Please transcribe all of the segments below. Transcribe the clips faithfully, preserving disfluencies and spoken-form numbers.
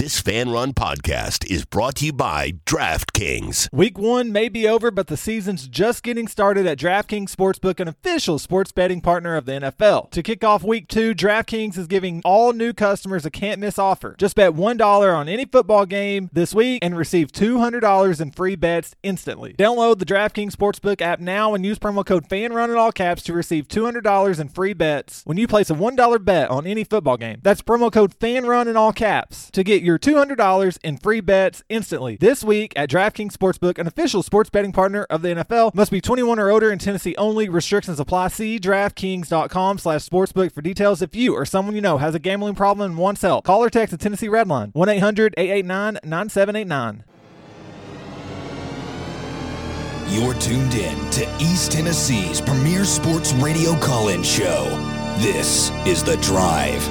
This Fan Run podcast is brought to you by DraftKings. Week one may be over, but the season's just getting started at DraftKings Sportsbook, an official sports betting partner of the N F L. To kick off week two, DraftKings is giving all new customers a can't-miss offer. Just bet one dollar on any football game this week and receive two hundred dollars in free bets instantly. Download the DraftKings Sportsbook app now and use promo code FANRUN in all caps to receive two hundred dollars in free bets when you place a one dollar bet on any football game. That's promo code FANRUN in all caps to get your two hundred dollars in free bets instantly this week at DraftKings Sportsbook, an official sports betting partner of the N F L. Must be twenty-one or older in Tennessee only. Restrictions apply. See DraftKings.com slash sportsbook for details. If you or someone you know has a gambling problem and wants help, call or text the Tennessee Red Line, one eight hundred eight eight nine nine seven eight nine. You're tuned in to East Tennessee's premier sports radio call-in show. This is The Drive.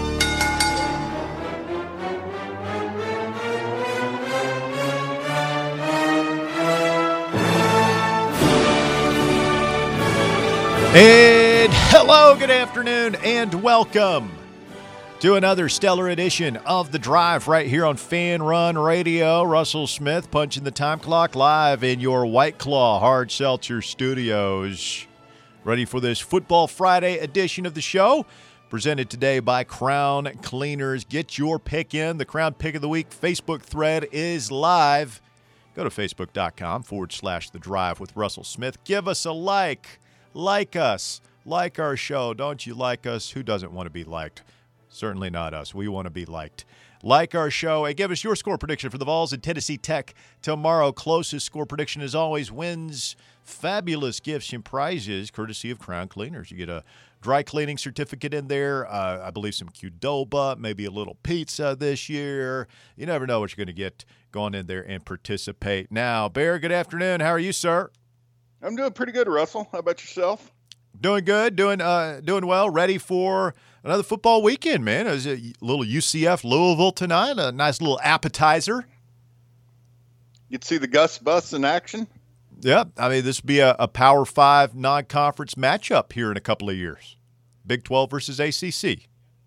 And hello, good afternoon, and welcome to another stellar edition of The Drive right here on Fan Run Radio. Russell Smith punching the time clock live in your White Claw Hard Seltzer studios. Ready for this Football Friday edition of the show, presented today by Crown Cleaners. Get your pick in. The Crown Pick of the Week Facebook thread is live. Go to facebook.com forward slash The Drive with Russell Smith. Give us a like. Like us. Like our show. Don't you like us? Who doesn't want to be liked? Certainly not us. We want to be liked. Like our show. And give us your score prediction for the Vols and Tennessee Tech tomorrow. Closest score prediction, as always, wins fabulous gifts and prizes courtesy of Crown Cleaners. You get a dry cleaning certificate in there. Uh, I believe some Qdoba, maybe a little pizza this year. You never know what you're going to get going in there and participate. Now, Bear, good afternoon. How are you, sir? I'm doing pretty good, Russell. How about yourself? Doing good, doing uh, doing well. Ready for another football weekend, man. It was a little U C F Louisville tonight. A nice little appetizer. You'd see the Gus Bus in action. Yeah, I mean this would be a, a Power Five non-conference matchup here in a couple of years. Big twelve versus A C C.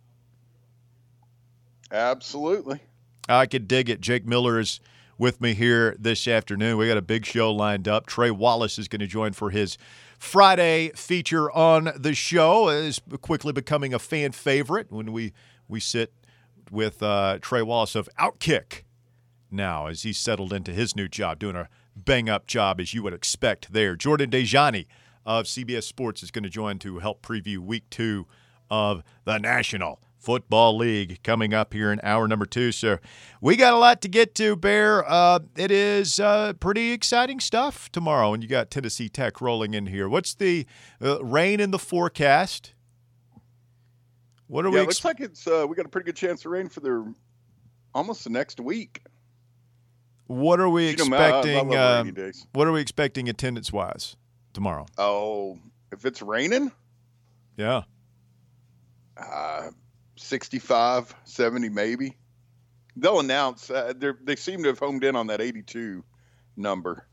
Absolutely. I could dig it. Jake Miller is with me here this afternoon. We got a big show lined up. Trey Wallace is going to join for his Friday feature on the show. Is quickly becoming a fan favorite when we we sit with uh, Trey Wallace of Outkick now as he's settled into his new job, doing a bang-up job as you would expect there. Jordan Dejani of C B S Sports is going to join to help preview week two of the National Football League coming up here in hour number two. So we got a lot to get to, Bear. Uh, it is uh, pretty exciting stuff tomorrow, and you got Tennessee Tech rolling in here. What's the uh, rain in the forecast? What are yeah, we? It looks like it's uh, we got a pretty good chance of rain for the almost the next week. What are we you know, I- I expecting? love Uh, rainy days. what are we expecting attendance-wise tomorrow? Oh, if it's raining, Yeah. uh, sixty-five, seventy maybe. They'll announce. Uh, they they seem to have homed in on that eighty-two number,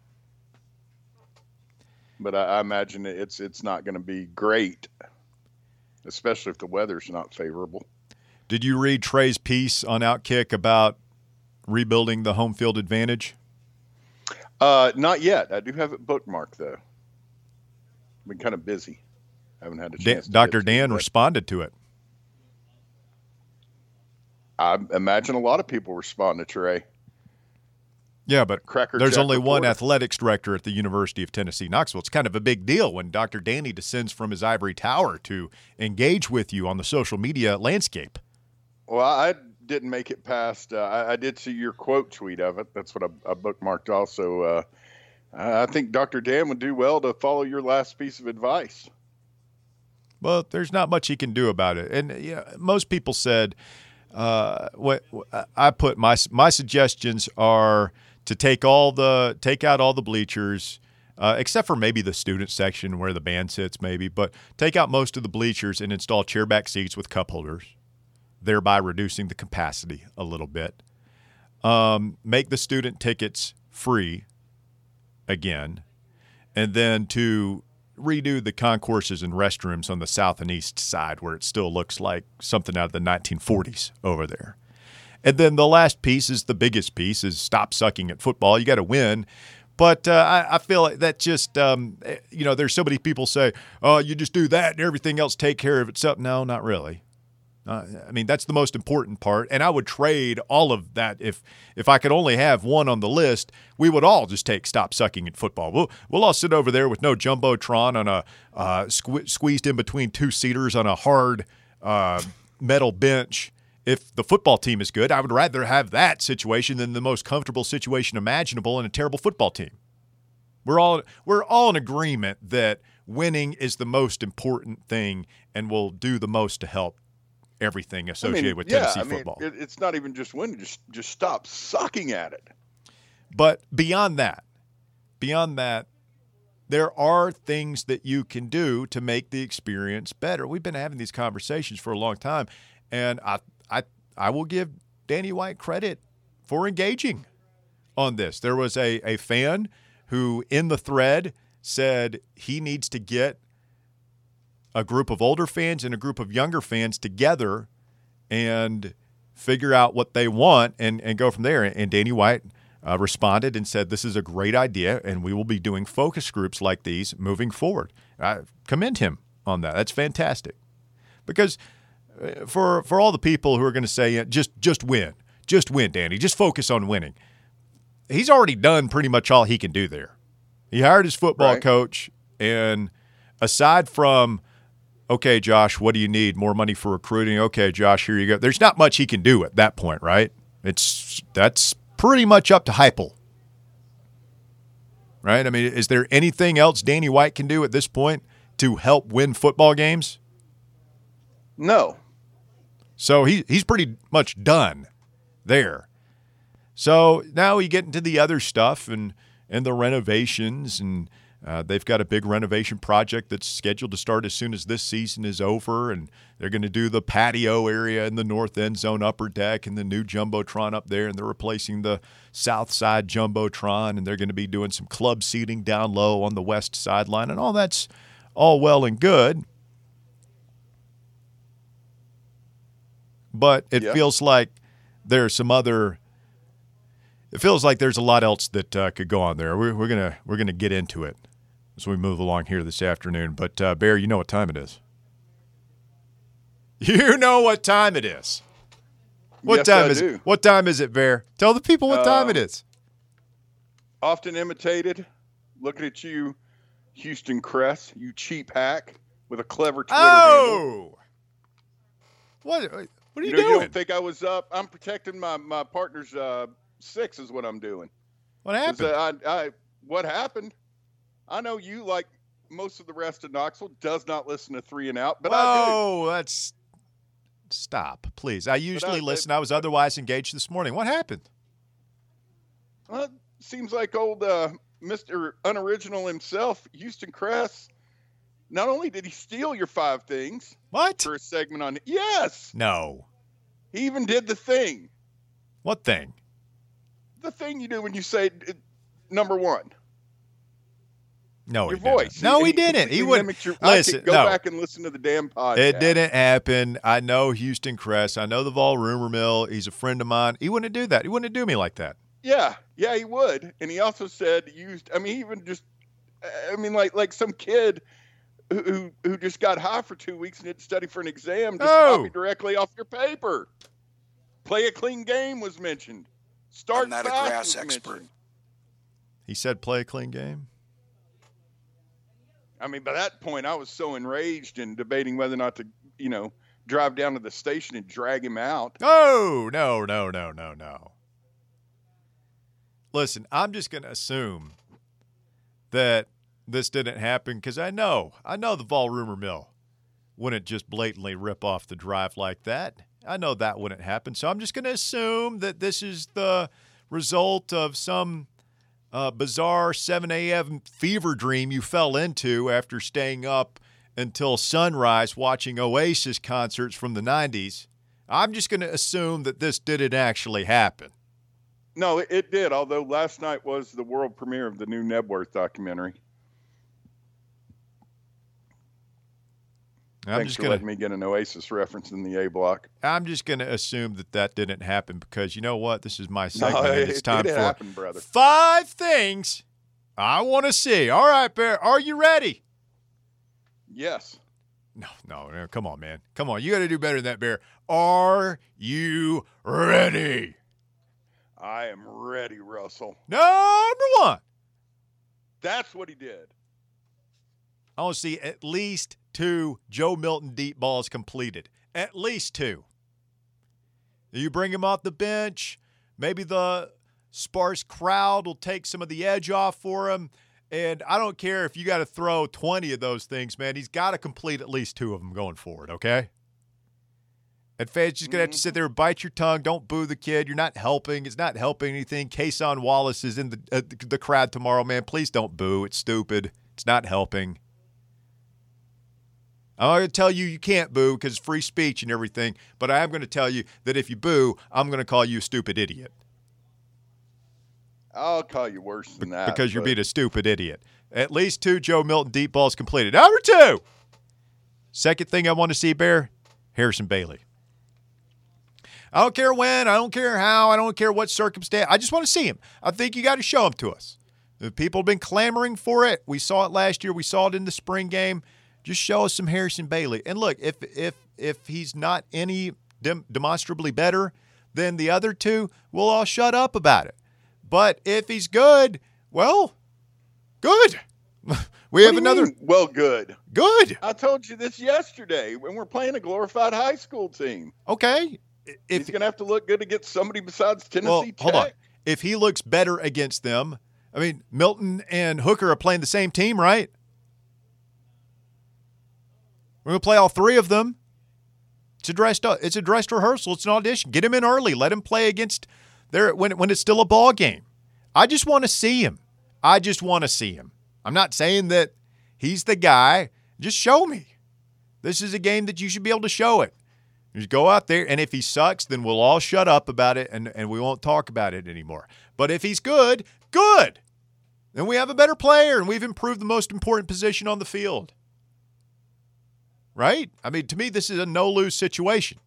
but I, I imagine it's it's not going to be great, especially if the weather's not favorable. Did you read Trey's piece on Outkick about rebuilding the home field advantage? Uh, not yet. I do have it bookmarked though. Been kind of busy. Haven't had a Dan, chance. to Doctor get to it, Dan but responded to it. I imagine a lot of people respond to Trey. Yeah, but Cracker there's Jack only one reporter. athletics director at the University of Tennessee, Knoxville. It's kind of a big deal when Doctor Danny descends from his ivory tower to engage with you on the social media landscape. Well, I didn't make it past. Uh, I, I did see your quote tweet of it. That's what I, I bookmarked. Also, uh, I think Doctor Dan would do well to follow your last piece of advice. Well, there's not much he can do about it. And yeah, most people said, uh, what I put my my suggestions are to take all the take out all the bleachers, uh, except for maybe the student section where the band sits, maybe. But take out most of the bleachers and install chairback seats with cup holders, thereby reducing the capacity a little bit. Um, make the student tickets free again, and then to redo the concourses and restrooms on the south and east side where it still looks like something out of the nineteen forties over there. And then the last piece is the biggest piece is stop sucking at football. You got to win. But uh, I, I feel like that just, um, you know, there's so many people say, oh, you just do that and everything else take care of itself. No, not really. Uh, I mean, that's the most important part. And I would trade all of that. If if I could only have one on the list, we would all just take stop sucking at football. We'll, we'll all sit over there with no Jumbotron on a uh, sque- squeezed in between two seaters on a hard uh, metal bench. If the football team is good, I would rather have that situation than the most comfortable situation imaginable in a terrible football team. We're all we're all in agreement that winning is the most important thing and will do the most to help everything associated I mean, with yeah, Tennessee I mean, football. It, it's not even just winning; just just stop sucking at it. But beyond that, beyond that, there are things that you can do to make the experience better. We've been having these conversations for a long time, and I. I I will give Danny White credit for engaging on this. There was a, a fan who in the thread said he needs to get a group of older fans and a group of younger fans together and figure out what they want and, and go from there. And Danny White uh, responded and said, this is a great idea, and we will be doing focus groups like these moving forward. I commend him on that. That's fantastic. Because – For for all the people who are going to say, just just win, just win, Danny, just focus on winning. He's already done pretty much all he can do there. He hired his football right. coach, and aside from, okay, Josh, what do you need? More money for recruiting? Okay, Josh, here you go. There's not much he can do at that point, right? It's that's pretty much up to Heupel, right? I mean, is there anything else Danny White can do at this point to help win football games? No. So he he's pretty much done there. So now we get into the other stuff and, and the renovations, and uh, they've got a big renovation project that's scheduled to start as soon as this season is over, and they're going to do the patio area in the north end zone upper deck and the new Jumbotron up there, and they're replacing the south side Jumbotron, and they're going to be doing some club seating down low on the west sideline, and all that's all well and good. But it yeah. feels like there's some other. It feels like there's a lot else that uh, could go on there. We're, we're gonna we're gonna get into it as we move along here this afternoon. But uh, Bear, you know what time it is. You know what time it is. What yes, time I is do. it? What time is it, Bear? Tell the people what time uh, it is. Often imitated. Looking at you, Houston Cress, you cheap hack with a clever Twitter oh. handle. What? What are you, you know, doing? You don't think I was up? I'm protecting my my partner's uh, six is what I'm doing. What happened? Uh, I, I, what happened? I know you, like most of the rest of Knoxville, does not listen to Three and Out, but Whoa, I do. Oh, that's stop, please. I usually I, listen. I was otherwise engaged this morning. What happened? Well, it seems like old uh, Mister Unoriginal himself, Houston Cress. Not only did he steal your five things What? for a segment on, yes, No. he even did the thing. What thing? The thing you do when you say uh, number one. No, Your he didn't. voice. No, he, he didn't. He completely wouldn't. mimicked your- I Listen, could go no. back and listen to the damn podcast. It didn't happen. I know Houston Cress. I know the Vol Rumor Mill. He's a friend of mine. He wouldn't do that. He wouldn't do me like that. Yeah, yeah, he would. And he also said used. I mean, he even just. I mean, like like some kid who who, who just got high for two weeks and didn't study for an exam. Just Oh. copy directly off your paper. Play a clean game was mentioned. Start I'm not a fast grass was expert. mentioned. He said play a clean game. I mean, by that point, I was so enraged and debating whether or not to, you know, drive down to the station and drag him out. No, no, no, no, no, no. Listen, I'm just going to assume that this didn't happen because I know, I know the Vol Rumor Mill wouldn't just blatantly rip off the drive like that. I know that wouldn't happen. So I'm just going to assume that this is the result of some uh, bizarre seven a.m. fever dream you fell into after staying up until sunrise watching Oasis concerts from the nineties. I'm just going to assume that this didn't actually happen. No, it, it did, although last night was the world premiere of the new Nebworth documentary. I'm Thanks just for gonna, letting me get an Oasis reference in the A block. I'm just going to assume that that didn't happen because you know what? This is my segment, No, and it, it's time it for happened, brother. five things I want to see. All right, Bear, are you ready? Yes. No, no, no, come on, man. Come on, you got to do better than that, Bear. Are you ready? I am ready, Russell. Number one. That's what he did. I want to see at least two Joe Milton deep balls completed. At least two. You bring him off the bench. Maybe the sparse crowd will take some of the edge off for him. And I don't care if you got to throw twenty of those things, man. He's got to complete at least two of them going forward, okay? And fans just going to have to sit there and bite your tongue. Don't boo the kid. You're not helping. It's not helping anything. Kason Wallace is in the, uh, the crowd tomorrow, man. Please don't boo. It's stupid. It's not helping. I'm not going to tell you you can't boo because it's free speech and everything, but I am going to tell you that if you boo, I'm going to call you a stupid idiot. I'll call you worse than that. Because you're but... being a stupid idiot. At least two Joe Milton deep balls completed. Number two. Second thing I want to see, Bear, Harrison Bailey. I don't care when. I don't care how. I don't care what circumstance. I just want to see him. I think you got to show him to us. The people have been clamoring for it. We saw it last year. We saw it in the spring game. Just show us some Harrison Bailey. And look, if if if he's not any dem- demonstrably better than the other two, we'll all shut up about it. But if he's good, well, good. We What have do you another. mean, well, good. Good. I told you this yesterday when we're playing a glorified high school team. Okay. If He's going to have to look good against somebody besides Tennessee well, Tech. hold on. If he looks better against them, I mean, Milton and Hooker are playing the same team, right? We're going to play all three of them. It's a dressed it's a dressed rehearsal. It's an audition. Get him in early. Let him play against their when when it's still a ball game. I just want to see him. I just want to see him. I'm not saying that he's the guy. Just show me. This is a game that you should be able to show it. Just go out there, and if he sucks, then we'll all shut up about it, and, and we won't talk about it anymore. But if he's good, good. Then we have a better player, and we've improved the most important position on the field. Right? I mean, to me, this is a no-lose situation.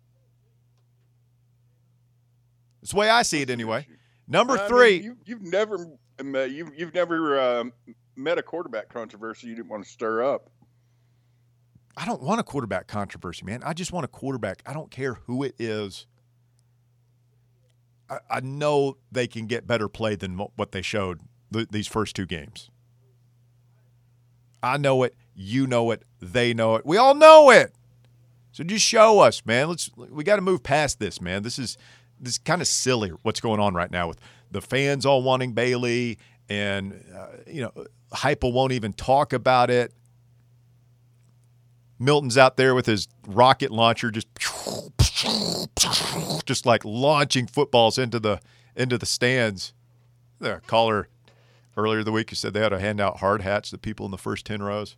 That's the way I see it anyway. Number I three. mean, you, you've never you've, you've never uh, met a quarterback controversy you didn't want to stir up. I don't want a quarterback controversy, man. I just want a quarterback. I don't care who it is. I, I know they can get better play than what they showed th- these first two games. I know it. You know it. They know it. We all know it. So just show us, man. Let's. We got to move past this, man. This is this is kind of silly what's going on right now with the fans all wanting Bailey, and uh, you know, Heupel won't even talk about it. Milton's out there with his rocket launcher, just just like launching footballs into the into the stands. The caller earlier the week who said they had to hand out hard hats to people in the first ten rows.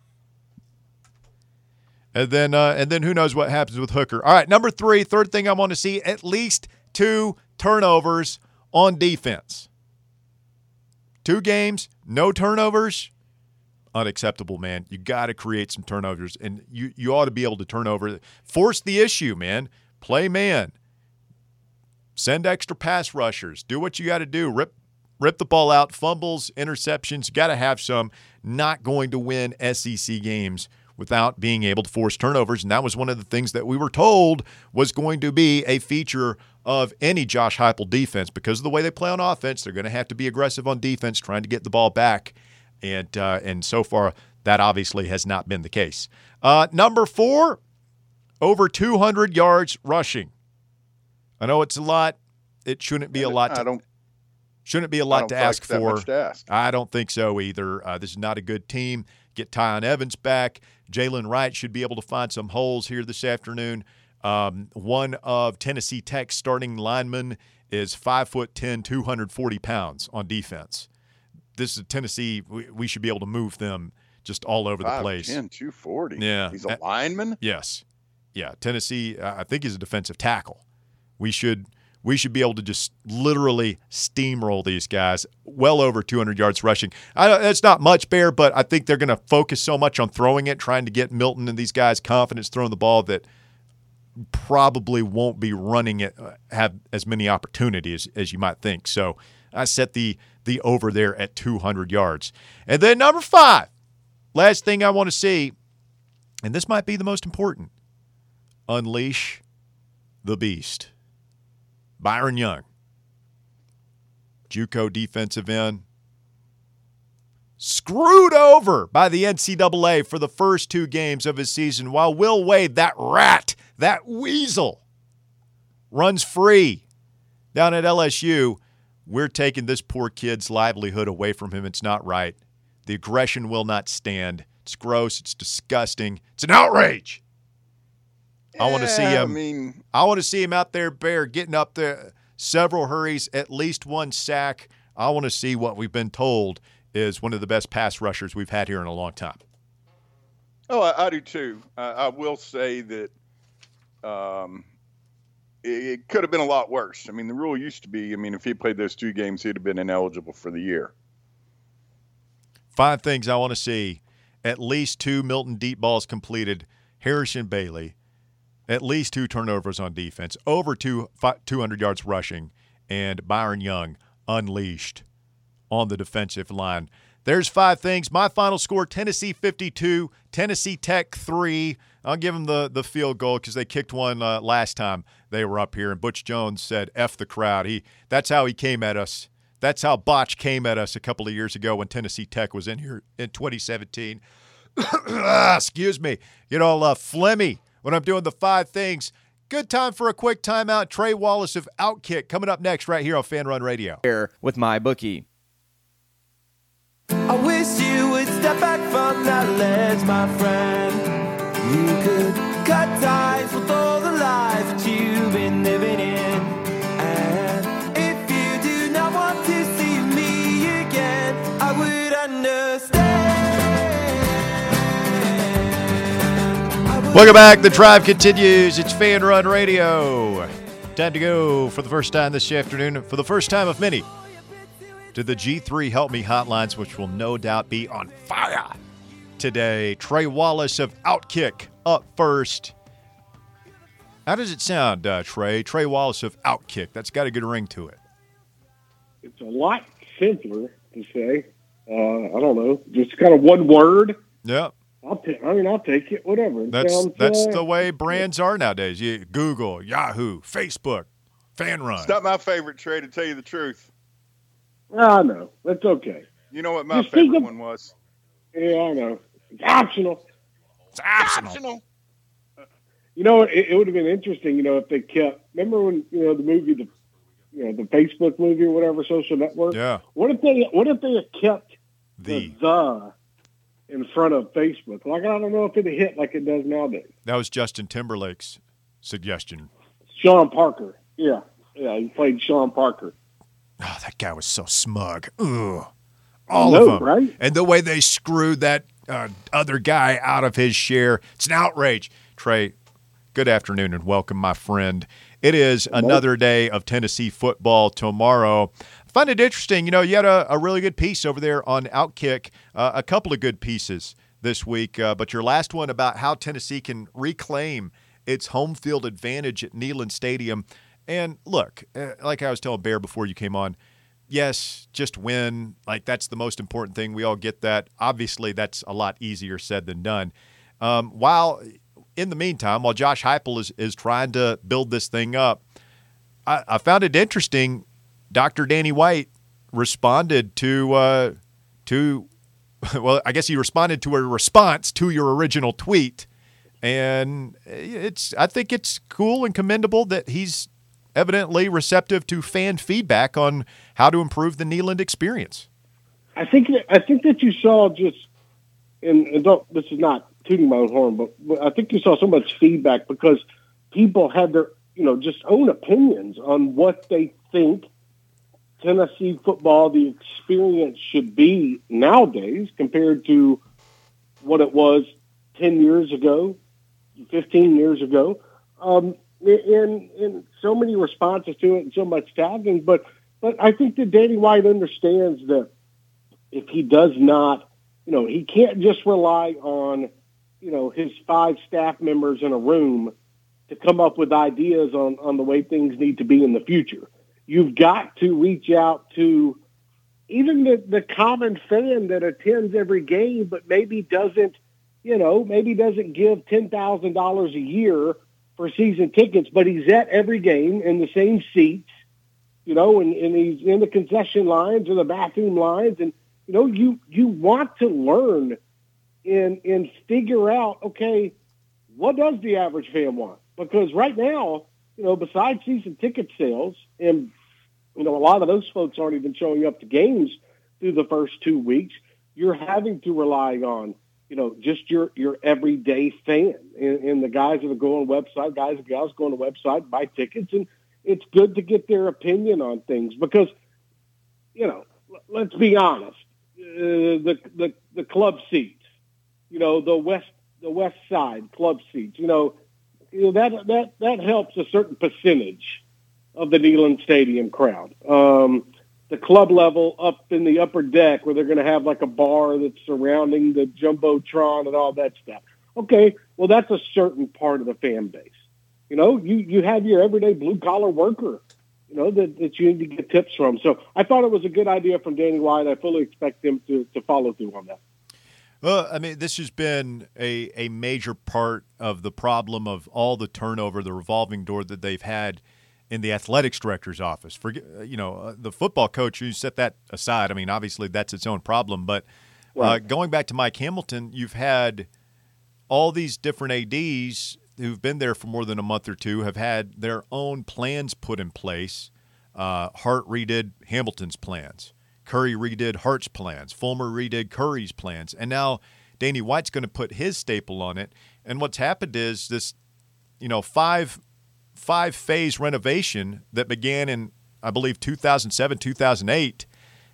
And then uh, and then who knows what happens with Hooker. All right, number three, third thing I want to see, at least two turnovers on defense. Two games, no turnovers. Unacceptable, man. You got to create some turnovers, and you, you ought to be able to turn over. Force the issue, man. Play man. Send extra pass rushers. Do what you got to do. Rip rip the ball out. Fumbles, interceptions. You got to have some. Not going to win S E C games without being able to force turnovers, and that was one of the things that we were told was going to be a feature of any Josh Heupel defense. Because of the way they play on offense, they're going to have to be aggressive on defense, trying to get the ball back. And uh, and so far, that obviously has not been the case. Uh, number four, over two hundred yards rushing. I know it's a lot. It shouldn't be a lot. To, I don't. Shouldn't be a lot to ask that for. much to ask. I don't think so either. Uh, this is not a good team. Get Tyon Evans back. Jalen Wright should be able to find some holes here this afternoon. Um, one of Tennessee Tech's starting linemen is five foot ten, two hundred forty pounds on defense. This is Tennessee. We, we should be able to move them just all over the place. five ten, two forty Yeah. He's a lineman? Yes. Yeah. Tennessee, uh, I think he's a defensive tackle. We should we should be able to just literally steamroll these guys, well over two hundred yards rushing. I, that's not much, Bear, but I think they're going to focus so much on throwing it, trying to get Milton and these guys confidence throwing the ball that probably won't be running it, uh, have as many opportunities as you might think. So I set the the over there at two hundred yards. And then number five, last thing I want to see, and this might be the most important, unleash the beast. Byron Young, JUCO defensive end, screwed over by the N C double A for the first two games of his season, while Will Wade, that rat, that weasel, runs free down at L S U. We're taking this poor kid's livelihood away from him. It's not right. The aggression will not stand. It's gross. It's disgusting. It's an outrage. I want to see him. I mean, I want to see him out there, Bear, getting up there, several hurries, at least one sack. I want to see what we've been told is one of the best pass rushers we've had here in a long time. Oh, I, I do too. Uh, I will say that um, it, it could have been a lot worse. I mean, the rule used to be, I mean, if he played those two games, he'd have been ineligible for the year. Five things I want to see. At least two Milton deep balls completed. Harrison Bailey. At least two turnovers on defense, over two, two hundred yards rushing, and Byron Young unleashed on the defensive line. There's five things. My final score, Tennessee fifty-two, Tennessee Tech three. I'll give them the, the field goal because they kicked one uh, last time they were up here, and Butch Jones said, F the crowd. He That's how he came at us. That's how Botch came at us a couple of years ago when Tennessee Tech was in here in twenty seventeen. Excuse me. You know, uh, phlegmy. When I'm doing the five things. Good time for a quick timeout. Trey Wallace of Outkick coming up next right here on Fan Run Radio. Here with MyBookie. I wish you would step back from that ledge, my friend. You could cut ties with all the lies that you've been living in. And if you do not want to see me again, I would understand. Welcome back. The drive continues. It's Fan Run Radio. Time to go for the first time this afternoon, for the first time of many, to the G three Help Me hotlines, which will no doubt be on fire today. Trey Wallace of Outkick up first. How does it sound, uh, Trey? Trey Wallace of Outkick. That's got a good ring to it. It's a lot simpler to say. Uh, I don't know. Just kind of one word. Yeah. I'll t- I mean, I'll take it, whatever. It That's sounds, that's uh, the way brands are nowadays. You, Google, Yahoo, Facebook, Fan Run. It's not my favorite, Trey, to tell you the truth. I know. That's okay. You know what my Just think favorite of- one was? Yeah, I know. It's optional. It's optional. You know, it, it would have been interesting, you know, if they kept, remember when, you know, the movie, the, you know, the Facebook movie or whatever, Social Network? Yeah. What if they, what if they had kept The. the, the in front of Facebook? Like, I don't know if it hit like it does nowadays. That was Justin Timberlake's suggestion. Sean Parker. Yeah. Yeah, he played Sean Parker. Oh, that guy was so smug. Ugh. All know, of them. right? And the way they screwed that uh, other guy out of his share. It's an outrage. Trey, good afternoon and welcome, my friend. It is another day of Tennessee football tomorrow. I find it interesting. You know, you had a, a really good piece over there on Outkick, uh, a couple of good pieces this week, uh, but your last one about how Tennessee can reclaim its home field advantage at Neyland Stadium. And look, uh, like I was telling Bear before you came on, yes, just win. Like, that's the most important thing. We all get that. Obviously, that's a lot easier said than done. Um, while in the meantime, while Josh Heupel is, is trying to build this thing up, I, I found it interesting. Doctor Danny White responded to uh, to well, I guess he responded to a response to your original tweet, and it's I think it's cool and commendable that he's evidently receptive to fan feedback on how to improve the Neyland experience. I think that, I think that you saw just, and, and don't, this is not tooting my own horn, but, but I think you saw so much feedback because people had their, you know, just own opinions on what they think Tennessee football, the experience should be nowadays compared to what it was ten years ago, fifteen years ago. Um, in in so many responses to it and so much tagging. But but I think that Danny White understands that if he does not, you know, he can't just rely on, you know, his five staff members in a room to come up with ideas on, on the way things need to be in the future. You've got to reach out to even the, the common fan that attends every game, but maybe doesn't, you know, maybe doesn't give ten thousand dollars a year for season tickets, but he's at every game in the same seats, you know, and, and he's in the concession lines or the bathroom lines. And, you know, you, you want to learn and, and figure out, okay, what does the average fan want? Because right now, you know, besides season ticket sales, and, you know, a lot of those folks aren't even showing up to games through the first two weeks, you're having to rely on, you know, just your, your everyday fan and, and the guys that are going website, guys and gals go on the website, buy tickets. And it's good to get their opinion on things because, you know, let's be honest, uh, the, the, the club seats, you know, the West, the West Side club seats, you know, you know, that, that, that helps a certain percentage of the Neyland Stadium crowd. Um, the club level up in the upper deck where they're going to have like a bar that's surrounding the Jumbotron and all that stuff. Okay, well, that's a certain part of the fan base. You know, you, you have your everyday blue-collar worker, you know, that, that you need to get tips from. So I thought it was a good idea from Danny White. I fully expect him to, to follow through on that. Well, I mean, this has been a, a major part of the problem of all the turnover, the revolving door that they've had in the athletics director's office. For, you know, uh, the football coach, you set that aside. I mean, obviously that's its own problem. But uh, right. going back to Mike Hamilton, you've had all these different A Ds who've been there for more than a month or two have had their own plans put in place. Uh, Hart redid Hamilton's plans. Curry redid Hart's plans. Fulmer redid Curry's plans. And now Danny White's going to put his staple on it. And what's happened is this, you know, five five phase renovation that began in, I believe, two thousand seven, two thousand eight.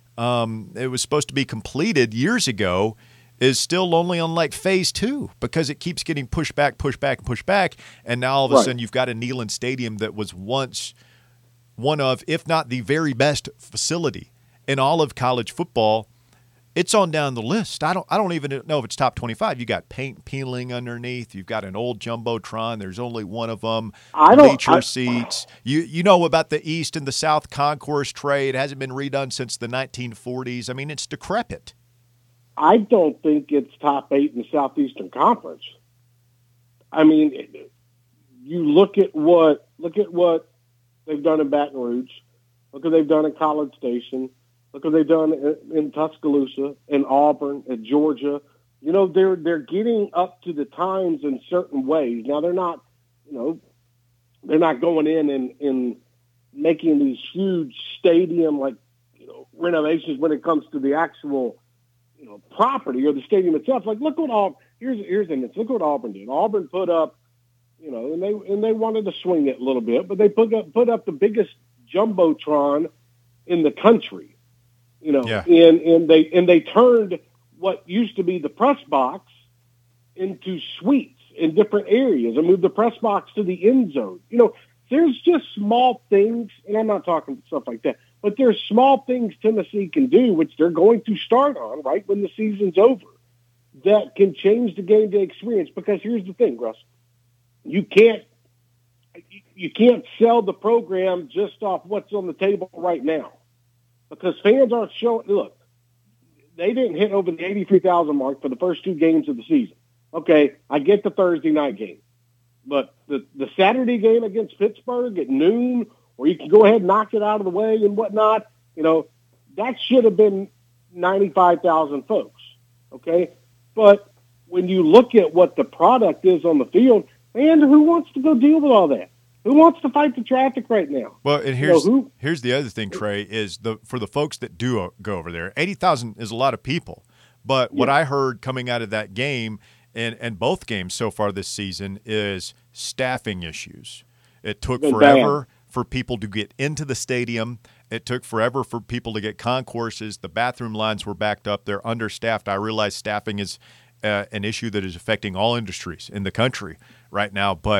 Um, it was supposed to be completed years ago, is still only on like phase two because it keeps getting pushed back, pushed back, and pushed back. And now all of a right. sudden you've got a Neyland Stadium that was once one of, if not the very best facility in all of college football. It's on down the list. I don't I don't even know if it's top twenty-five. You got paint peeling underneath. You've got an old Jumbotron. There's only one of them. I don't, Bleacher I, seats. You you know about the East and the South Concourse tray. It hasn't been redone since the nineteen forties. I mean, it's decrepit. I don't think it's top eight in the Southeastern Conference. I mean, you look at what look at what they've done in Baton Rouge. Look what they've done in College Station. Look what they've done in, in Tuscaloosa, in Auburn, in Georgia. You know, they're they're getting up to the times in certain ways. Now, they're not, you know, they're not going in and, and making these huge stadium, like, you know, renovations when it comes to the actual, you know, property or the stadium itself. Like, look what Auburn, here's, here's an, look what Auburn did. Auburn put up, you know, and they and they wanted to swing it a little bit, but they put up, put up the biggest Jumbotron in the country. You know, yeah. and, and they and they turned what used to be the press box into suites in different areas and moved the press box to the end zone. You know, there's just small things, and I'm not talking stuff like that, but there's small things Tennessee can do, which they're going to start on right when the season's over, that can change the game day experience. Because here's the thing, Russ, you can't you can't sell the program just off what's on the table right now. Because fans aren't showing – look, they didn't hit over the eighty-three thousand mark for the first two games of the season. Okay, I get the Thursday night game. But the, the Saturday game against Pittsburgh at noon, where you can go ahead and knock it out of the way and whatnot, you know, that should have been ninety-five thousand folks, okay? But when you look at what the product is on the field, man, who wants to go deal with all that? Who wants to fight the traffic right now? Well, and here's you know, who, here's the other thing, Trey, is the for the folks that do go over there, eighty thousand is a lot of people. But what yeah. I heard coming out of that game and, and both games so far this season is staffing issues. It took Been forever bad. for people to get into the stadium. It took forever for people to get concourses. The bathroom lines were backed up. They're understaffed. I realize staffing is uh, an issue that is affecting all industries in the country right now, but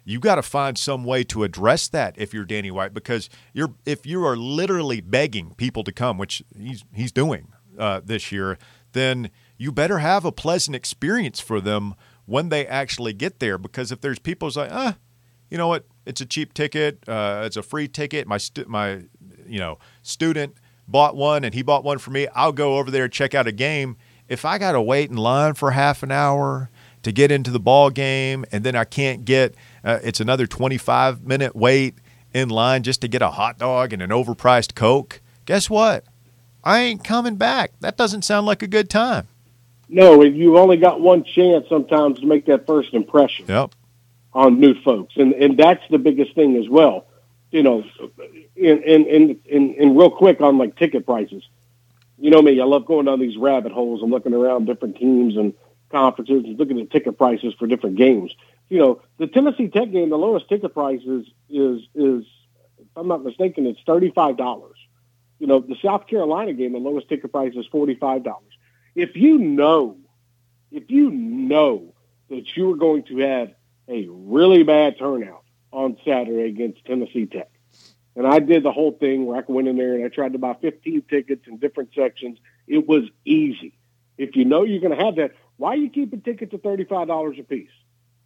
you got to find some way to address that if you're Danny White, because you're if you are literally begging people to come, which he's he's doing uh, this year, then you better have a pleasant experience for them when they actually get there. Because if there's people who's like, ah, you know what, it's a cheap ticket, uh, it's a free ticket, my stu- my you know student bought one and he bought one for me, I'll go over there and check out a game. If I got to wait in line for half an hour to get into the ball game, and then I can't get uh, – it's another twenty-five minute wait in line just to get a hot dog and an overpriced Coke, guess what? I ain't coming back. That doesn't sound like a good time. No, you've only got one chance sometimes to make that first impression yep. on new folks, and and that's the biggest thing as well. You know, and, and, and, and, and real quick on, like, ticket prices. You know me, I love going down these rabbit holes and looking around different teams and conferences and looking at ticket prices for different games. You know, the Tennessee Tech game, the lowest ticket price is, is, is if I'm not mistaken, it's thirty-five dollars. You know, the South Carolina game, the lowest ticket price is forty-five dollars. If you know, if you know that you are going to have a really bad turnout on Saturday against Tennessee Tech, and I did the whole thing where I went in there and I tried to buy fifteen tickets in different sections. It was easy. If you know you're going to have that, why are you keeping tickets at thirty-five dollars a piece?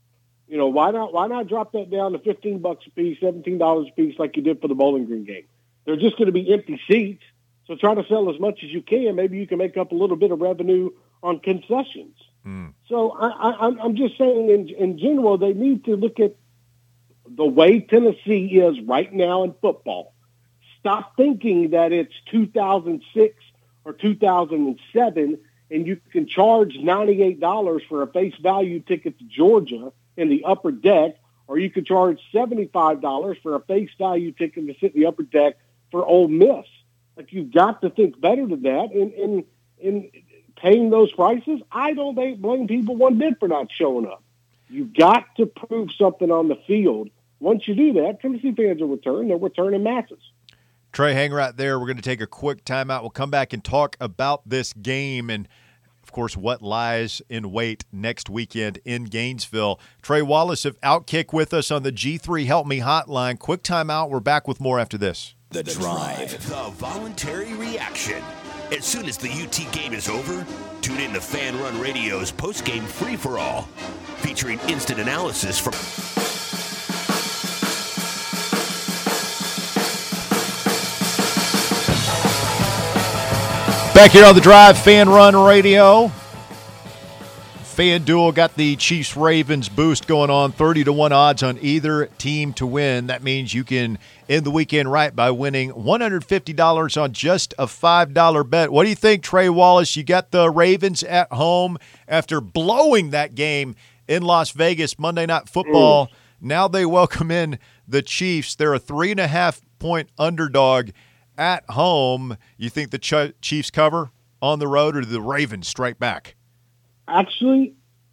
You know, why not, why not drop that down to fifteen bucks a piece, seventeen dollars a piece like you did for the Bowling Green game? They're just going to be empty seats. So try to sell as much as you can. Maybe you can make up a little bit of revenue on concessions. Mm. So I, I, I'm just saying in, in general, they need to look at the way Tennessee is right now in football. Stop thinking that it's two thousand six or two thousand seven and you can charge ninety-eight dollars for a face value ticket to Georgia in the upper deck, or you could charge seventy-five dollars for a face value ticket to sit in the upper deck for Ole Miss. Like, you've got to think better than that in, in, in paying those prices. I don't blame people one bit for not showing up. You've got to prove something on the field. Once you do that, Tennessee fans will return. They'll return in masses. Trey, hang right there. We're going to take a quick timeout. We'll come back and talk about this game and, of course, what lies in wait next weekend in Gainesville. Trey Wallace of Outkick with us on the G three Help Me hotline. Quick timeout. We're back with more after this. The Drive. The voluntary reaction. As soon as the U T game is over, tune in to Fan Run Radio's post-game free-for-all, featuring instant analysis from... Back here on the Drive, Fan Run Radio. FanDuel got the Chiefs-Ravens boost going on, thirty to one odds on either team to win. That means you can end the weekend right by winning one hundred fifty dollars on just a five dollar bet. What do you think, Trey Wallace? You got the Ravens at home after blowing that game in Las Vegas, Monday Night Football. Mm. Now they welcome in the Chiefs. They're a three and a half point underdog at home. You think the Ch- Chiefs cover on the road, or do the Ravens strike back? Actually,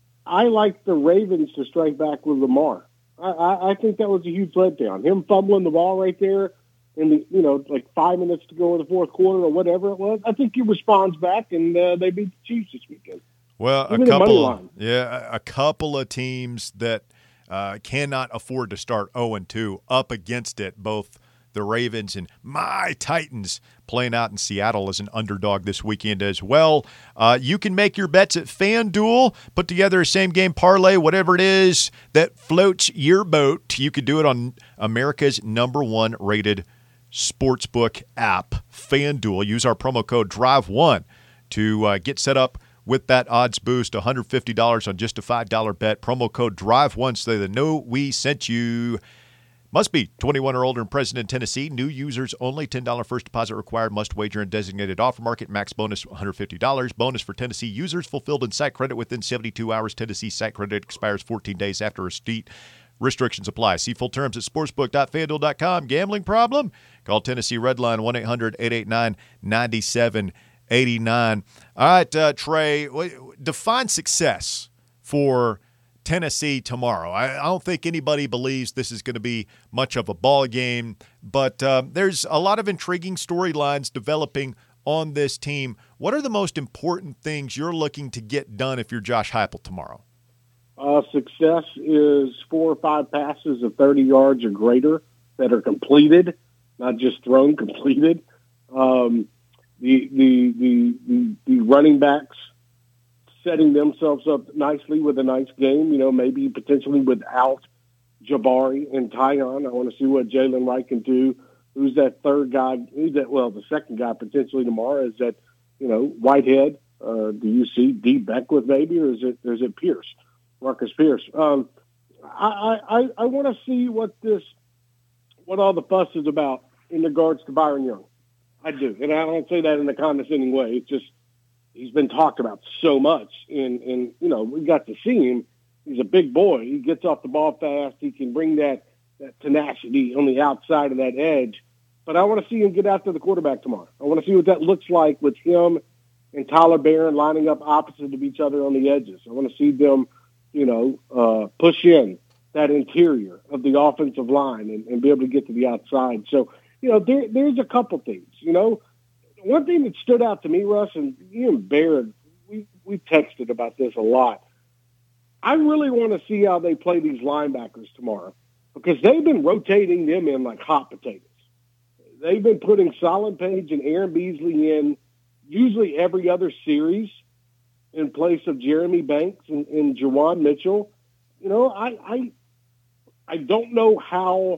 I like the Ravens to strike back with Lamar. I, I, I think that was a huge letdown. Him fumbling the ball right there in the, you know, like five minutes to go in the fourth quarter or whatever it was. I think he responds back, and uh, they beat the Chiefs this weekend. Well, Even a couple, of, yeah, a couple of teams that uh, cannot afford to start oh and two up against it, both the Ravens and my Titans playing out in Seattle as an underdog this weekend as well. Uh, you can make your bets at FanDuel. Put together a same-game parlay, whatever it is that floats your boat. You can do it on America's number one rated sportsbook app, FanDuel. Use our promo code drive one to uh, get set up with that odds boost, one hundred fifty dollars on just a five dollar bet. Promo code drive one so they know we sent you. Must be twenty-one or older and present in Tennessee. New users only. ten dollars first deposit required. Must wager in designated offer market. Max bonus one hundred fifty dollars. Bonus for Tennessee users fulfilled in site credit within seventy-two hours. Tennessee site credit expires fourteen days after receipt. Restrictions apply. See full terms at sportsbook dot fan duel dot com. Gambling problem? Call Tennessee Redline one eight hundred eight eight nine nine seven eight nine. All right, uh, Trey, define success for Tennessee tomorrow. I, I don't think anybody believes this is going to be much of a ball game, but uh, there's a lot of intriguing storylines developing on this team. What are the most important things you're looking to get done if you're Josh Heupel tomorrow? uh, success is four or five passes of thirty yards or greater that are completed, not just thrown, completed. Um, the, the, the, the, the running backs setting themselves up nicely with a nice game, you know, maybe potentially without Jabari and Tyon. I want to see what Jalen Wright can do. Who's that third guy? Who's that? Well, the second guy potentially tomorrow is that, you know, Whitehead. Uh, do you see D. Beckwith maybe, or is it or is it Pierce, Marcus Pierce? Um, I I, I want to see what this, what all the fuss is about in regards to Byron Young. I do, and I don't say that in a condescending way. It's just he's been talked about so much, and and you know we got to see him. He's a big boy. He gets off the ball fast. He can bring that that tenacity on the outside of that edge. But I want to see him get after the quarterback tomorrow. I want to see what that looks like with him and Tyler Barron lining up opposite of each other on the edges. I want to see them, you know, uh, push in that interior of the offensive line and, and be able to get to the outside. So, you know, there, there's a couple things. You know, one thing that stood out to me, Russ, and you and Barron, we we texted about this a lot. I really want to see how they play these linebackers tomorrow because they've been rotating them in like hot potatoes. They've been putting Solid Page and Aaron Beasley in usually every other series in place of Jeremy Banks and, and Jawan Mitchell. You know, I, I I don't know how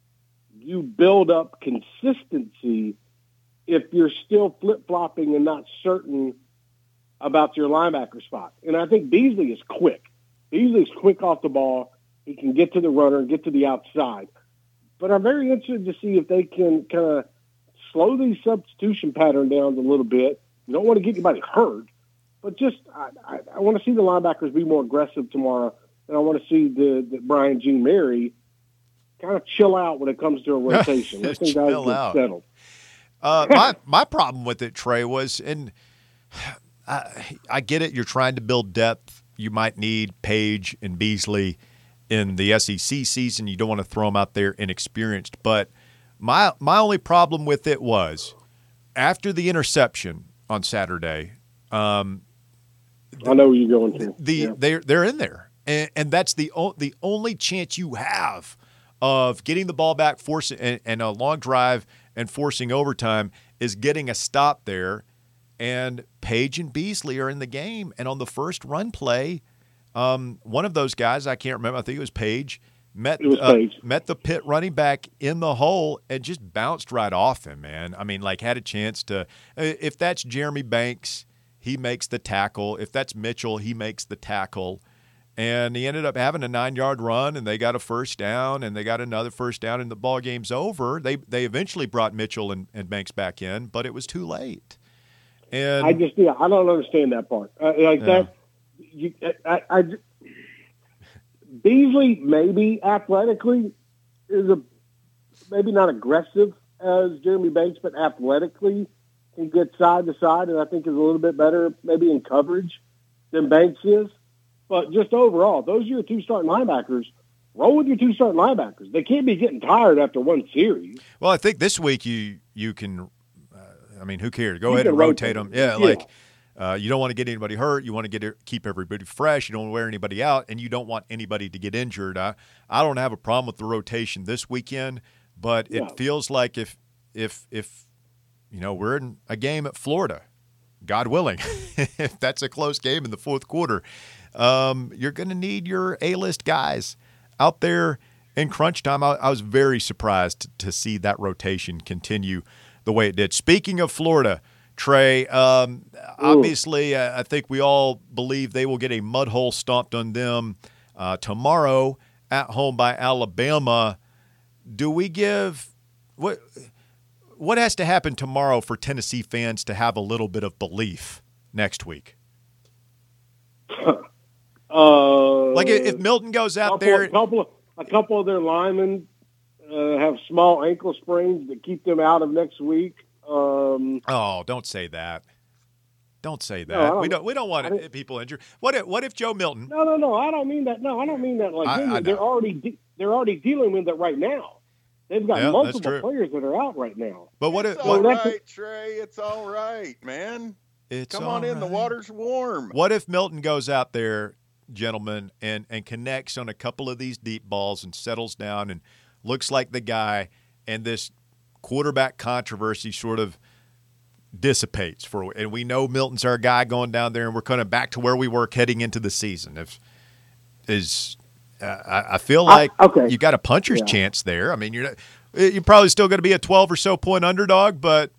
you build up consistency if you're still flip-flopping and not certain about your linebacker spot. And I think Beasley is quick. Beasley's quick off the ball. He can get to the runner and get to the outside. But I'm very interested to see if they can kind of slow these substitution pattern down a little bit. You don't want to get anybody hurt, but just I, I, I want to see the linebackers be more aggressive tomorrow, and I want to see the, the Brian Jean Mary kind of chill out when it comes to a rotation. I think guys get settled. Uh, my my problem with it, Trey, was, and I, I get it, you're trying to build depth. You might need Page and Beasley in the S E C season. You don't want to throw them out there inexperienced. But my my only problem with it was after the interception on Saturday. Um, I know where you're going to. The yeah. they're they're in there, and, and that's the o- the only chance you have of getting the ball back, forcing and, and a long drive and forcing overtime is getting a stop there. And Page and Beasley are in the game, and on the first run play. Um, one of those guys, I can't remember, I think it was Page, met, was uh, Page. met the Pitt running back in the hole and just bounced right off him, man. I mean, like had a chance to – if that's Jeremy Banks, he makes the tackle. If that's Mitchell, he makes the tackle. And he ended up having a nine-yard run, and they got a first down, and they got another first down, and the ball game's over. They they eventually brought Mitchell and, and Banks back in, but it was too late. And I just – yeah, I don't understand that part. Uh, like yeah. that – You, I, I, Beasley maybe athletically is a maybe not aggressive as Jeremy Banks, but athletically can get side to side, and I think is a little bit better maybe in coverage than Banks is. But just overall, those are your two starting linebackers. Roll with your two starting linebackers. They can't be getting tired after one series. Well, I think this week you you can. Uh, I mean, who cares? Go You ahead can and rotate, rotate them. Yeah, Yeah. like. Uh, you don't want to get anybody hurt. You want to get it, keep everybody fresh. You don't want to wear anybody out, and you don't want anybody to get injured. I, I don't have a problem with the rotation this weekend, but it Yeah. feels like if if if you know we're in a game at Florida, God willing, if that's a close game in the fourth quarter, um, you're going to need your A-list guys out there in crunch time. I, I was very surprised to, to see that rotation continue the way it did. Speaking of Florida. Trey, um, obviously, uh, I think we all believe they will get a mud hole stomped on them uh, tomorrow at home by Alabama. Do we give what what has to happen tomorrow for Tennessee fans to have a little bit of belief next week? Uh, Like if Milton goes out couple, there, a couple, of, a couple of their linemen uh, have small ankle sprains that keep them out of next week. Um, oh, don't say that. Don't say that. No, don't, we don't. We don't want people injured. What if? What if Joe Milton? No, no, no. I don't mean that. No, I don't mean that. Like I, I they're already de- they're already dealing with it right now. They've got yeah, multiple players that are out right now. But what? It's if, all what, right, Trey. It's all right, man. It's Come on in. right. The water's warm. What if Milton goes out there gentlemen, and, and connects on a couple of these deep balls and settles down and looks like the guy, and this quarterback controversy sort of dissipates for, and we know Milton's our guy going down there, and we're kind of back to where we were heading into the season. If is, uh, I, I feel like uh, okay. you got a puncher's yeah. chance there. I mean, you're not, you're probably still going to be a twelve or so point underdog, but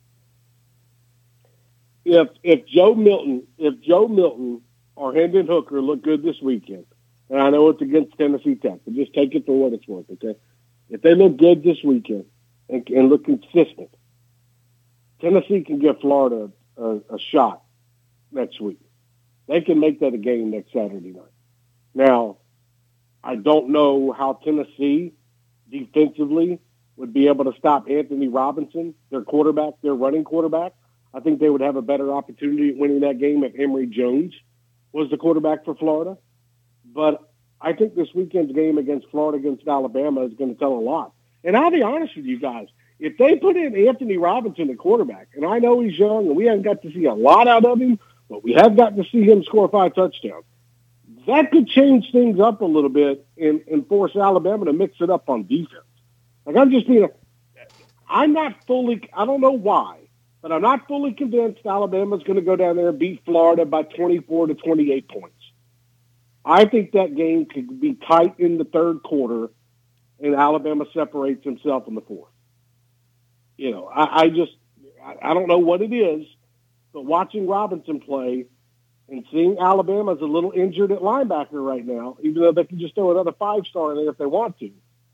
if if Joe Milton, if Joe Milton or Hendon Hooker look good this weekend, and I know it's against Tennessee Tech, but just take it for what it's worth, okay? If they look good this weekend and, and look consistent, Tennessee can give Florida a, a shot next week. They can make that a game next Saturday night. Now, I don't know how Tennessee defensively would be able to stop Anthony Robinson, their quarterback, their running quarterback. I think they would have a better opportunity at winning that game if Emory Jones was the quarterback for Florida. But I think this weekend's game against Florida against Alabama is going to tell a lot. And I'll be honest with you guys, if they put in Anthony Robinson at quarterback, and I know he's young and we haven't got to see a lot out of him, but we have gotten to see him score five touchdowns, that could change things up a little bit and, and force Alabama to mix it up on defense. Like I'm just being, I'm not fully, I don't know why, but I'm not fully convinced Alabama's going to go down there and beat Florida by twenty-four to twenty-eight points. I think that game could be tight in the third quarter, and Alabama separates himself in the fourth. You know, I, I just, I, I don't know what it is, but watching Robinson play and seeing Alabama's a little injured at linebacker right now, even though they can just throw another five-star in there if they want to.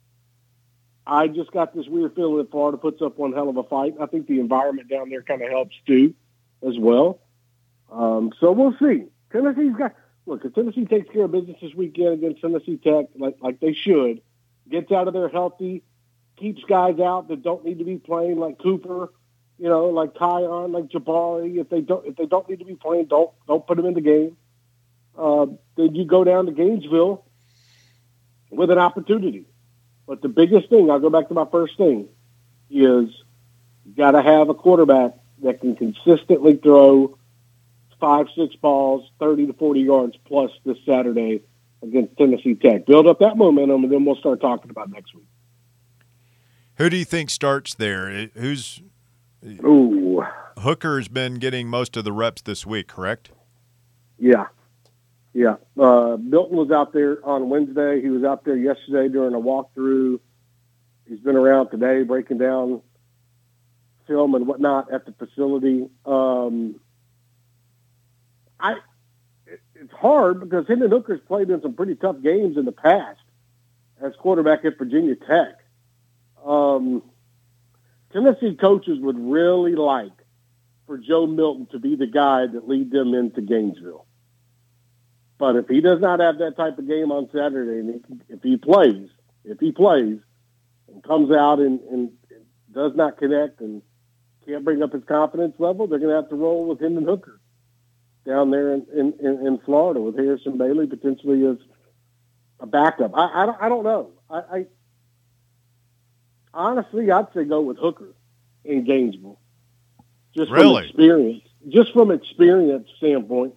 I just got this weird feeling that Florida puts up one hell of a fight. I think the environment down there kind of helps too, as well. Um, so we'll see. Tennessee's got look. If Tennessee takes care of business this weekend against Tennessee Tech, like like they should, gets out of there healthy, keeps guys out that don't need to be playing, like Cooper, you know, like Kion, like Jabari. If they don't, if they don't need to be playing, don't don't put them in the game. Uh, then you go down to Gainesville with an opportunity. But the biggest thing, I'll go back to my first thing, is you got to have a quarterback that can consistently throw five, six balls, thirty to forty yards plus this Saturday against Tennessee Tech. Build up that momentum, and then we'll start talking about next week. Who do you think starts there? Who's Ooh. Hooker's been getting most of the reps this week, correct? Yeah. Yeah. Uh, Milton was out there on Wednesday. He was out there yesterday during a walkthrough. He's been around today breaking down film and whatnot at the facility. Um, I It's hard because Hendon Hooker's played in some pretty tough games in the past as quarterback at Virginia Tech. Um, Tennessee coaches would really like for Joe Milton to be the guy that lead them into Gainesville. But if he does not have that type of game on Saturday, and he, if he plays, if he plays and comes out and, and does not connect and can't bring up his confidence level, they're going to have to roll with Hendon Hooker down there in, in, in Florida with Harrison Bailey potentially as a backup. I, I, don't, I don't know. I, I honestly, I'd say go with Hooker in Gainesville. Just really? from experience. Just from experience standpoint.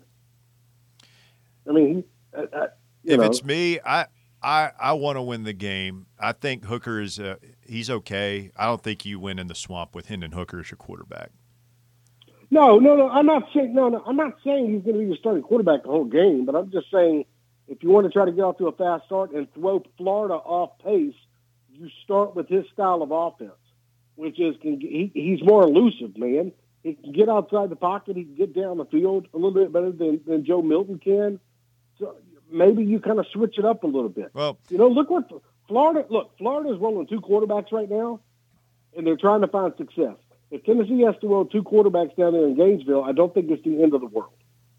I mean, he, uh, uh, you if know. it's me, I I, I want to win the game. I think Hooker is uh, he's okay. I don't think you win in the swamp with Hendon Hooker as your quarterback. No, no, no. I'm not saying no, no. I'm not saying he's going to be your starting quarterback the whole game. But I'm just saying if you want to try to get off to a fast start and throw Florida off pace, you start with his style of offense, which is can, he, he's more elusive, man. He can get outside the pocket. He can get down the field a little bit better than, than Joe Milton can. So maybe you kind of switch it up a little bit. Well, you know, look what Florida. Look, Florida is rolling two quarterbacks right now, and they're trying to find success. If Tennessee has to roll two quarterbacks down there in Gainesville, I don't think it's the end of the world.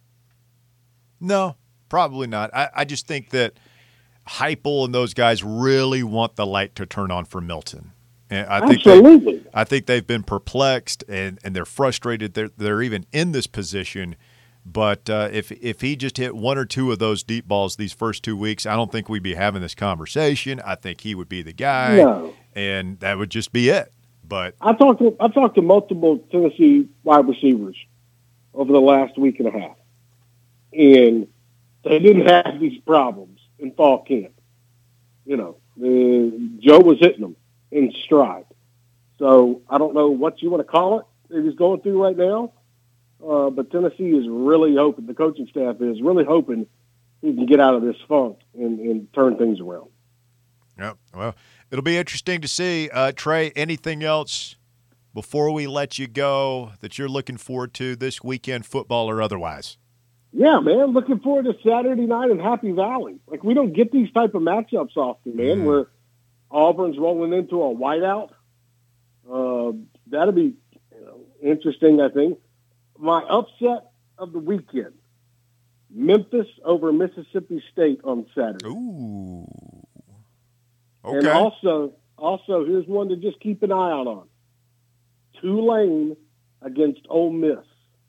No, probably not. I, I just think that Heupel and those guys really want the light to turn on for Milton. And I think Absolutely. They, I think they've been perplexed and, and they're frustrated. They're, they're even in this position. But uh, if if he just hit one or two of those deep balls these first two weeks, I don't think we'd be having this conversation. I think he would be the guy, no. and that would just be it. But I talked to I talked to multiple Tennessee wide receivers over the last week and a half, and they didn't have these problems in fall camp. You know, uh, Joe was hitting them in stride. So I don't know what you want to call it that he's going through right now, uh, but Tennessee is really hoping, the coaching staff is really hoping he can get out of this funk and, and turn things around. Yep. Well, it'll be interesting to see. Uh, Trey, anything else before we let you go that you're looking forward to this weekend, football or otherwise? Yeah, man. Looking forward to Saturday night in Happy Valley. Like, we don't get these type of matchups often, man, mm. where Auburn's rolling into a whiteout. Uh, that'll be you know, interesting, I think. My upset of the weekend, Memphis over Mississippi State on Saturday. Ooh. Okay. And also, also, here's one to just keep an eye out on. Tulane against Ole Miss.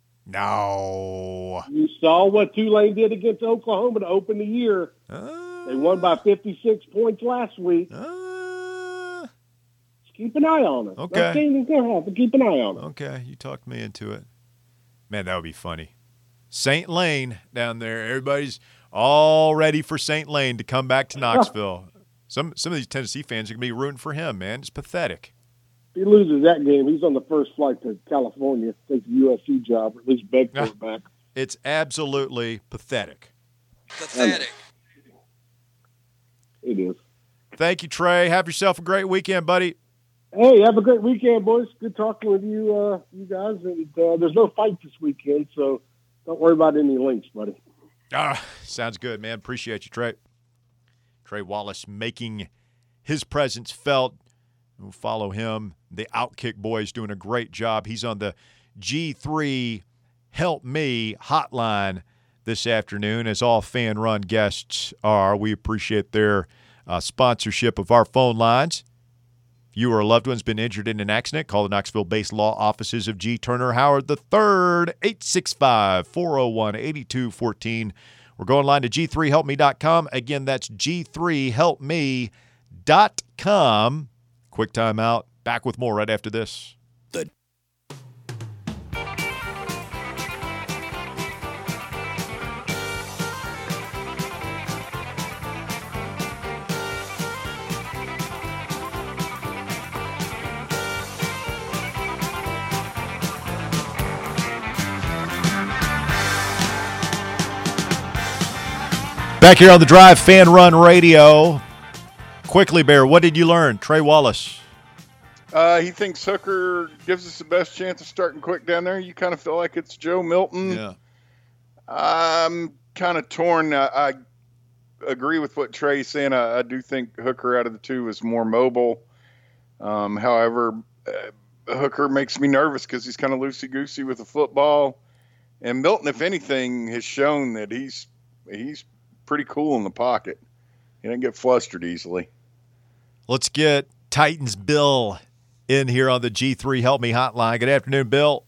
No. You saw what Tulane did against Oklahoma to open the year. Uh, they won by fifty-six points last week. Uh, just keep an eye on it. Okay. Not saying it's going to happen. Keep an eye on it. Okay. You talked me into it. Man, that would be funny. Saint Lane down there. Everybody's all ready for Saint Lane to come back to Knoxville. Some some of these Tennessee fans are going to be rooting for him, man. It's pathetic. If he loses that game, he's on the first flight to California, takes a U S C job, or at least beg for it back. It's absolutely pathetic. Pathetic. It is. Thank you, Trey. Have yourself a great weekend, buddy. Hey, have a great weekend, boys. Good talking with you, uh, you guys. And uh, there's no fight this weekend, so don't worry about any links, buddy. Ah, sounds good, man. Appreciate you, Trey. Trey Wallace making his presence felt. We'll follow him. The Outkick Boys doing a great job. He's on the G three Help Me hotline this afternoon, as all fan-run guests are. We appreciate their uh, sponsorship of our phone lines. If you or a loved one's been injured in an accident, call the Knoxville-based law offices of G. Turner Howard the third, eight six five, four oh one, eight two one four. We're going online to G three help me dot com. Again, that's G three help me dot com. Quick time out. Back with more right after this. The Back here on the Drive Fan Run Radio. Quickly, Bear, what did you learn? Trey Wallace. Uh, he thinks Hooker gives us the best chance of starting quick down there. You kind of feel like it's Joe Milton. Yeah. I'm kind of torn. I, I agree with what Trey's saying. I, I do think Hooker out of the two is more mobile. Um, however, uh, Hooker makes me nervous because he's kind of loosey-goosey with the football. And Milton, if anything, has shown that he's he's pretty cool in the pocket. He doesn't get flustered easily. Let's get Titans Bill in here on the G three Help Me hotline. Good afternoon, Bill.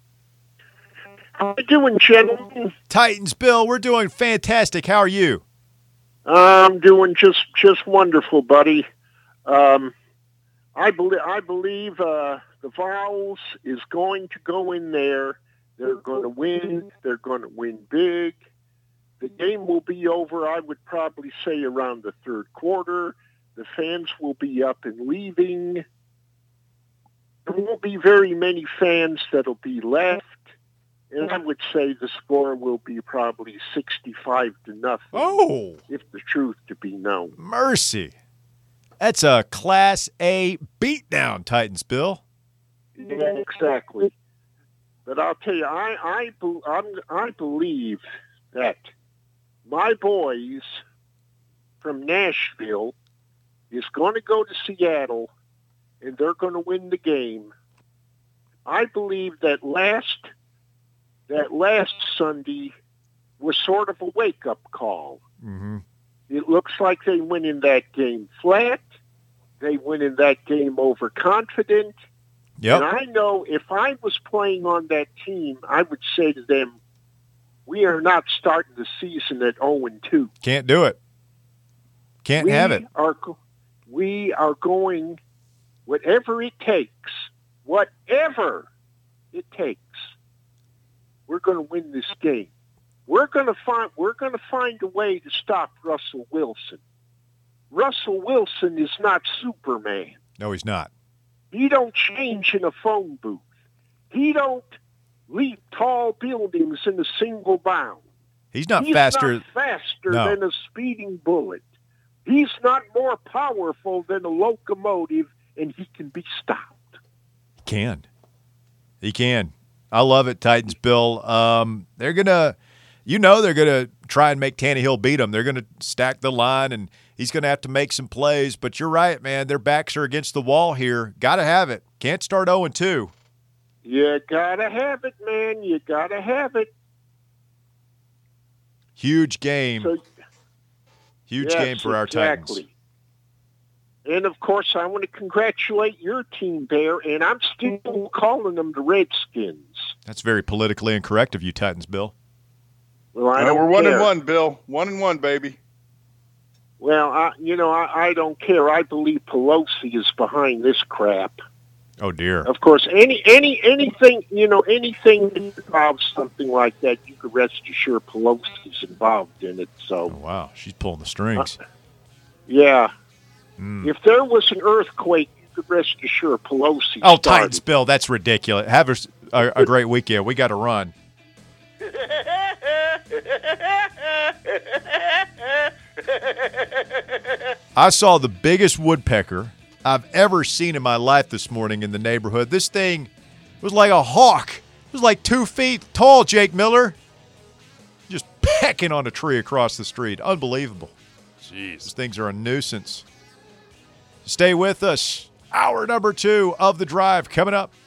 How you doing, gentlemen? Titans Bill, we're doing fantastic. How are you? I'm doing just just wonderful, buddy. Um, I believe I believe uh, the Vols is going to go in there. They're going to win. They're going to win big. The game will be over, I would probably say, around the third quarter. The fans will be up and leaving. There won't be very many fans that'll be left. And I would say the score will be probably sixty-five to nothing. Oh. If the truth to be known. Mercy. That's a Class A beatdown, Titans Bill. Yeah, exactly. But I'll tell you, I I, I'm, I believe that my boys from Nashville is going to go to Seattle, and they're going to win the game. I believe that last that last Sunday was sort of a wake-up call. Mm-hmm. It looks like they went in that game flat. They went in that game overconfident. Yep. And I know if I was playing on that team, I would say to them, we are not starting the season at oh and two. Can't do it. Can't we have it. Are, we are going, whatever it takes, whatever it takes, we're going to win this game. we're going to find we're going to find a way to stop Russell Wilson. Russell Wilson is not Superman. No, he's not. He don't change in a phone booth. He don't leap tall buildings in a single bound. He's not He's faster. not faster No. than a speeding bullet. He's not more powerful than a locomotive, and he can be stopped. He can. He can. I love it, Titans, Bill. Um, they're going to, you know they're going to try and make Tannehill beat them. They're going to stack the line, and he's going to have to make some plays. But you're right, man. Their backs are against the wall here. Got to have it. Can't start oh and two. You got to have it, man. You got to have it. Huge game. So, Huge yes, game for our exactly. Titans. And, of course, I want to congratulate your team there, and I'm still calling them the Redskins. That's very politically incorrect of you, Titans, Bill. Well, I Uh, don't we're one care. and one, Bill. One and one, baby. Well, I, you know, I, I don't care. I believe Pelosi is behind this crap. Oh, dear. Of course, any any anything you know, anything that involves something like that, you could rest assured Pelosi's involved in it. So, Oh, wow. She's pulling the strings. yeah, Mm. if there was an earthquake, you could rest assured Pelosi. Oh, started. Titans, Bill, that's ridiculous. Have a, a, a great weekend. We got to run. I saw the biggest woodpecker I've ever seen in my life this morning in the neighborhood. This thing was like a hawk. It was like two feet tall, Jake Miller. Just pecking on a tree across the street. Unbelievable. Jeez. These things are a nuisance. Stay with us. Hour number two of The Drive coming up.